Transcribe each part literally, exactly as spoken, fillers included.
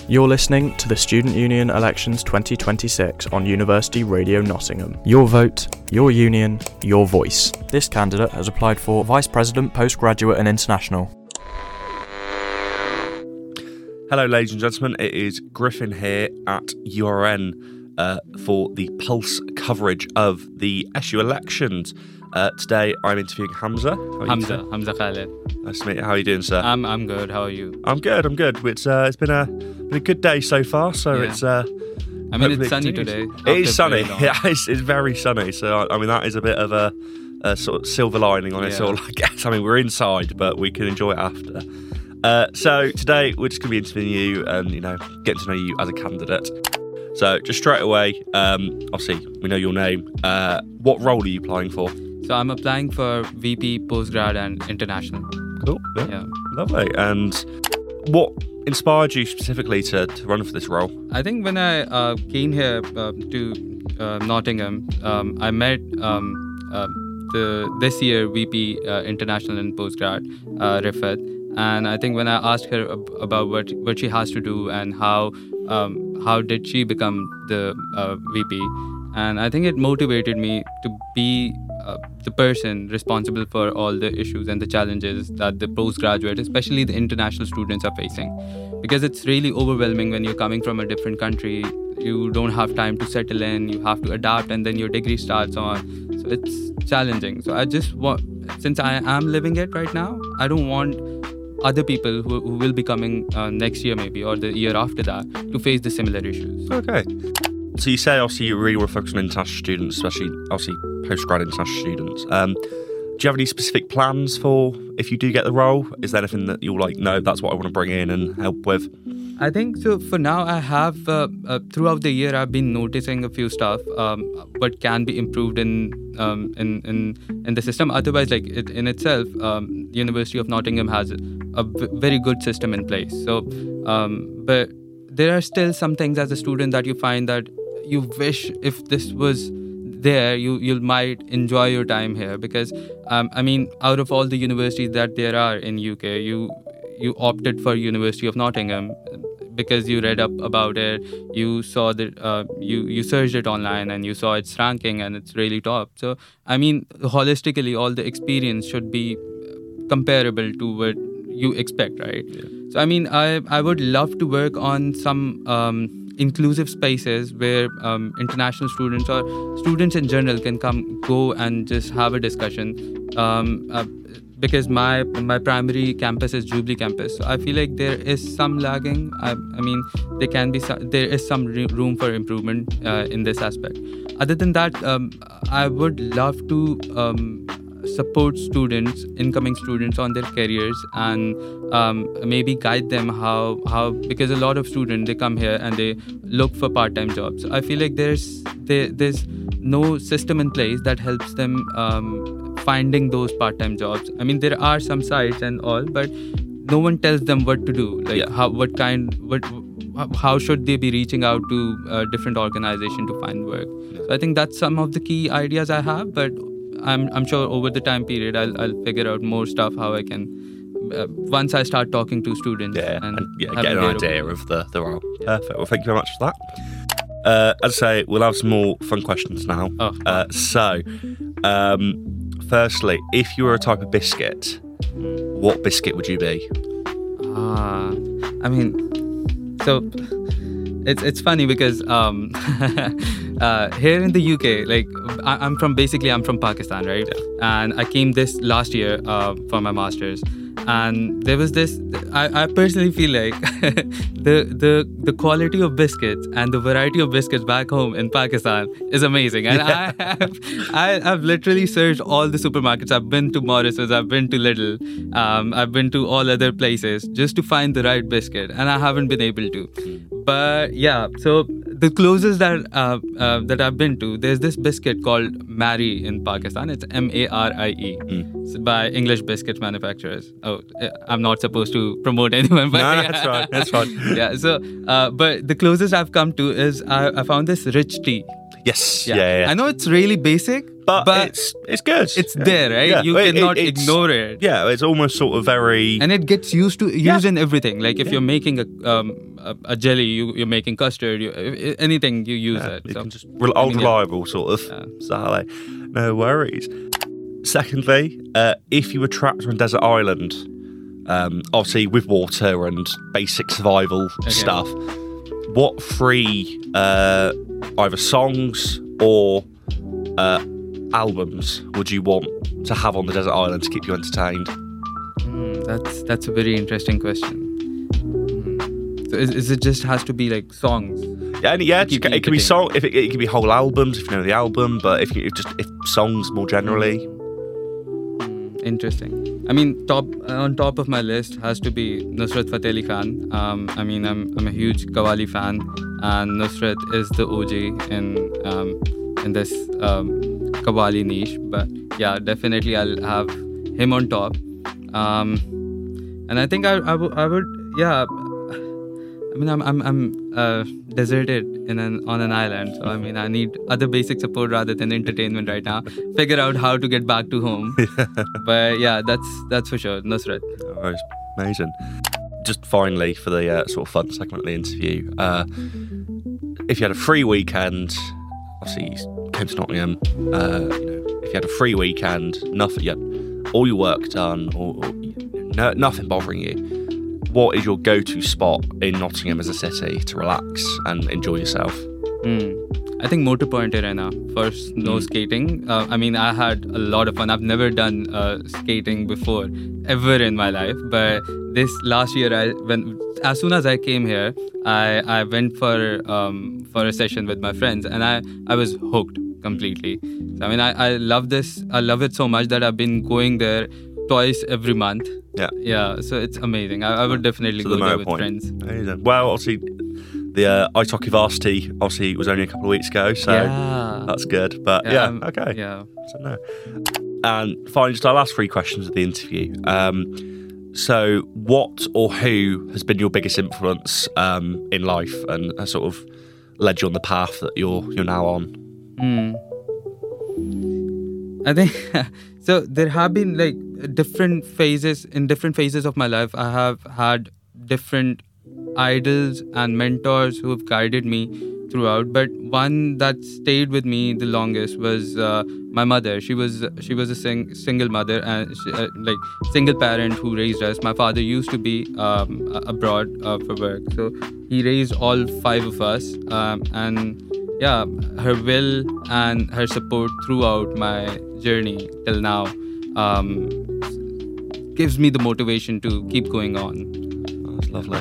You're listening to the Student Union Elections twenty twenty-six on University Radio Nottingham. Your vote, your union, your voice. This candidate has applied for Vice President, Postgraduate and International. Hello, ladies and gentlemen. It is Griffin here at U R N uh, for the Pulse coverage of the S U elections. Uh, today, I'm interviewing Hamza. Hamza, Hamza Khaled. Nice to meet you. How are you doing, sir? I'm I'm good. How are you? I'm good. I'm good. It's uh, it's been a been a good day so far. So Yeah. it's. Uh, I mean, it's hopefully sunny continues. today. It is after sunny. very long. Yeah, it's, it's very sunny. So I, I mean, that is a bit of a, a sort of silver lining on it Yeah. all, I guess. I mean, we're inside, but we can enjoy it after. Uh, so today we're just going to be interviewing you and, you know, getting to know you as a candidate. So just straight away, um, obviously we know your name. Uh, what role are you applying for? So I'm applying for V P, postgrad, and international. Cool. Yeah. Yeah. Lovely. And what inspired you specifically to, to run for this role? I think when I uh, came here uh, to uh, Nottingham, um, I met um, uh, the this year V P uh, international and postgrad, uh, Rifat. And I think when I asked her ab- about what what she has to do and how um, how did she become the uh, V P, and I think it motivated me to be uh, the person responsible for all the issues and the challenges that the postgraduate, especially the international students, are facing. Because it's really overwhelming when you're coming from a different country. You don't have time to settle in, you have to adapt, and then your degree starts on. So it's challenging. So I just want, since I am living it right now, I don't want other people who, who will be coming uh, next year maybe, or the year after that, to face the similar issues. Okay. So you say obviously you really want to focus on international students, especially obviously postgrad international students. Um, do you have any specific plans for if you do get the role? Is there anything that you're like, no, that's what I want to bring in and help with? I think so. For now, I have uh, uh, throughout the year I've been noticing a few stuff um, what can be improved in um, in, in in the system. Otherwise, like it, in itself, um, University of Nottingham has a v- very good system in place. So, um, but there are still some things as a student that you find that you wish if this was there, you you might enjoy your time here. Because um, I mean, out of all the universities that there are in U K, you you opted for University of Nottingham because you read up about it, you saw that uh, you you searched it online and you saw its ranking and it's really top. So I mean, holistically, all the experience should be comparable to what you expect, right? Yeah. So I mean, I I would love to work on some um, inclusive spaces where um, international students or students in general can come, go and just have a discussion. Um, uh, because my my primary campus is Jubilee campus, so I feel like there is some lagging. I, I mean, there can be some, there is some re- room for improvement uh, in this aspect. Other than that, um, I would love to um, support students, incoming students, on their careers and um, maybe guide them how how because a lot of students, they come here and they look for part-time jobs. So I feel like there's there, there's no system in place that helps them um, finding those part-time jobs. I mean, there are some sites and all, but no one tells them what to do. Like Yeah. how, what kind, what, how should they be reaching out to a different organization to find work? Yeah. So I think that's some of the key ideas I have, but I'm I'm sure over the time period I'll I'll figure out more stuff how I can uh, once I start talking to students. Yeah, and, and, yeah, have get an their idea opinion. of the, the role. Yeah. Perfect. Well, thank you very much for that. Uh, as I say, we'll have some more fun questions now. Oh. Uh, so, um, firstly, if you were a type of biscuit, what biscuit would you be? Ah, I mean, so it's it's funny because um, uh, here in the U K, like I, I'm from basically I'm from Pakistan, right? And I came this last year uh, for my masters, and there was this. I, I personally feel like the the the quality of biscuits and the variety of biscuits back home in Pakistan is amazing, and I have I have literally searched all the supermarkets. I've been to Morris's, I've been to Lidl, um, I've been to all other places just to find the right biscuit, and I haven't been able to. But yeah, so the closest that uh, uh, that I've been to, there's this biscuit called Mari in Pakistan. It's M A R I E. Mm. It's by English biscuit manufacturers. Oh, I'm not supposed to promote anyone, but No, no, yeah. that's right. That's right. Yeah. So, uh, but the closest I've come to is I, I found this rich tea. Yes, yeah, yeah. yeah. I know it's really basic, but, but it's it's good. It's yeah. there, right? Yeah. You It- cannot it- it's- ignore it. Yeah, it's almost sort of very. And it gets used to Yeah. used in everything. Like if Yeah. you're making a um, a, a jelly, you, you're making custard, you, i- i- anything you use yeah, it. you So can just re- I old mean, yeah. reliable sort of. Yeah. So, no worries. Secondly, uh, if you were trapped on a desert island, um, obviously with water and basic survival stuff, what three uh, either songs or uh, albums would you want to have on the desert island to keep you entertained? Mm, that's that's a very interesting question. Mm. So is, is it just has to be like songs? Yeah, and yeah, Keep it, you it could be entertained. song. If it, it could be whole albums, if you know the album, but if you if just if songs more generally. Mm, interesting. I mean, top on top of my list has to be Nusrat Fateh Ali Khan. Um, I mean, I'm I'm a huge Qawwali fan, and Nusrat is the O G in um, in this um, Qawwali niche. But yeah, definitely I'll have him on top. Um, and I think I I, w- I would yeah. I mean, I'm I'm I'm uh, deserted in an on an island, so I mean, I need other basic support rather than entertainment right now. Figure out how to get back to home. But yeah, that's that's for sure. Nusrat. Oh, it's amazing. Just finally, for the uh, sort of fun segment of the interview, uh, if you had a free weekend, obviously you came to Nottingham. Uh, you know, if you had a free weekend, nothing yet, all your work done, or, or no, nothing bothering you. What is your go-to spot in Nottingham as a city to relax and enjoy yourself? Mm. I think Motor Point Arena for snow Mm. skating. Uh, I mean, I had a lot of fun. I've never done uh, skating before, ever in my life. But this last year, I when as soon as I came here, I I went for um, for a session with my friends, and I I was hooked completely. So, I mean, I I love this. I love it so much that I've been going there twice every month. Yeah. Yeah, so it's amazing. I, I would definitely To go the there Motor with Point. friends. Amazing. Well, obviously, the uh, ice hockey varsity obviously was only a couple of weeks ago, so Yeah. that's good. But yeah, um, okay. Yeah. So no. And finally, just our last three questions of the interview. Um, so, what or who has been your biggest influence um, in life and has sort of led you on the path that you're you're now on? Mm. I think so. There have been like different phases in different phases of my life. I have had different idols and mentors who have guided me throughout. But one that stayed with me the longest was uh, my mother. She was she was a sing- single mother and she, uh, like single parent who raised us. My father used to be um, a- abroad uh, for work, so he raised all five of us. Um, and yeah, her will and her support throughout my journey till now um, gives me the motivation to keep going on. Oh, that's lovely.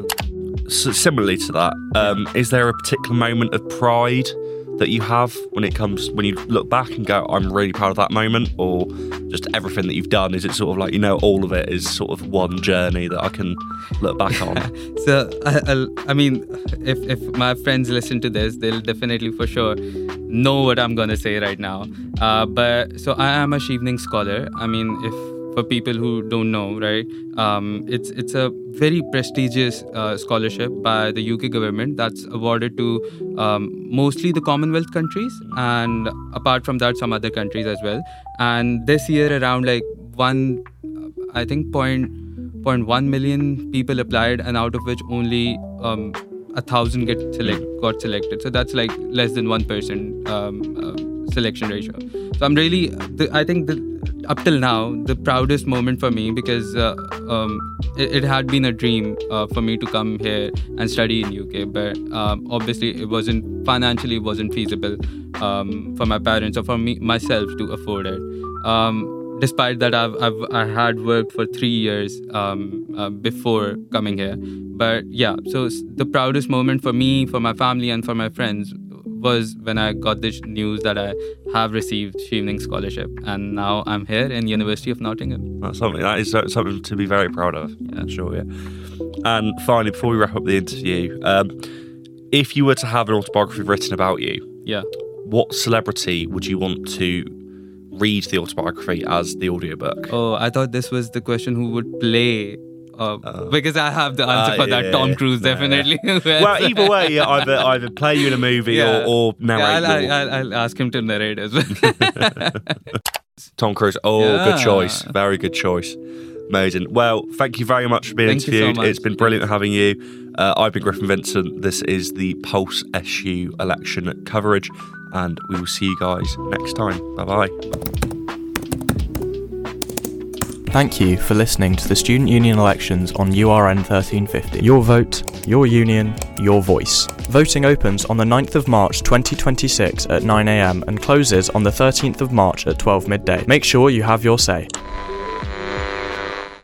So similarly to that, um, is there a particular moment of pride that you have when it comes when you look back and go, I'm really proud of that moment, or just everything that you've done? Is it sort of like, you know, all of it is sort of one journey that I can look back on? So I, I'll, I mean, if if my friends listen to this, they'll definitely for sure know what I'm gonna say right now. Uh, but so I am a Chevening scholar. I mean, if for people who don't know, right, um, it's it's a very prestigious uh, scholarship by the U K government that's awarded to um, mostly the Commonwealth countries, and apart from that, some other countries as well. And this year, around like one, I think point point one million people applied, and out of which only um, a thousand get select got selected. So that's like less than one percent um, uh, selection ratio. So I'm really, the, I think the, up till now, the proudest moment for me, because uh, um, it, it had been a dream uh, for me to come here and study in U K, but um, obviously it wasn't financially it wasn't feasible um, for my parents or for me myself to afford it. Um, despite that, I've, I've I had worked for three years um, uh, before coming here. But yeah, so the proudest moment for me, for my family, and for my friends was when I got this news that I have received Chevening scholarship, and now I'm here in University of Nottingham. That's something that is something to be very proud of. Yeah, sure. Yeah. And finally, before we wrap up the interview, um, if you were to have an autobiography written about you, Yeah. what celebrity would you want to read the autobiography as the audiobook? Oh, I thought this was the question who would play uh, Uh, because I have the answer uh, for that. yeah, Tom Cruise, yeah. definitely. Well, either way, yeah, either either play you in a movie Yeah. or, or narrate. Yeah, I'll, your- I'll, I'll ask him to narrate as well. Tom Cruise. Oh, Yeah. good choice. Very good choice. Amazing. Well, thank you very much for being Thank you so interviewed. much. It's been brilliant having you. Uh, I've been Griffin Vincent. This is the Pulse S U election coverage, and we will see you guys next time. Bye bye. Thank you for listening to the Student Union elections on U R N thirteen fifty. Your vote, your union, your voice. Voting opens on the ninth of March twenty twenty-six at nine a m and closes on the thirteenth of March at twelve midday. Make sure you have your say.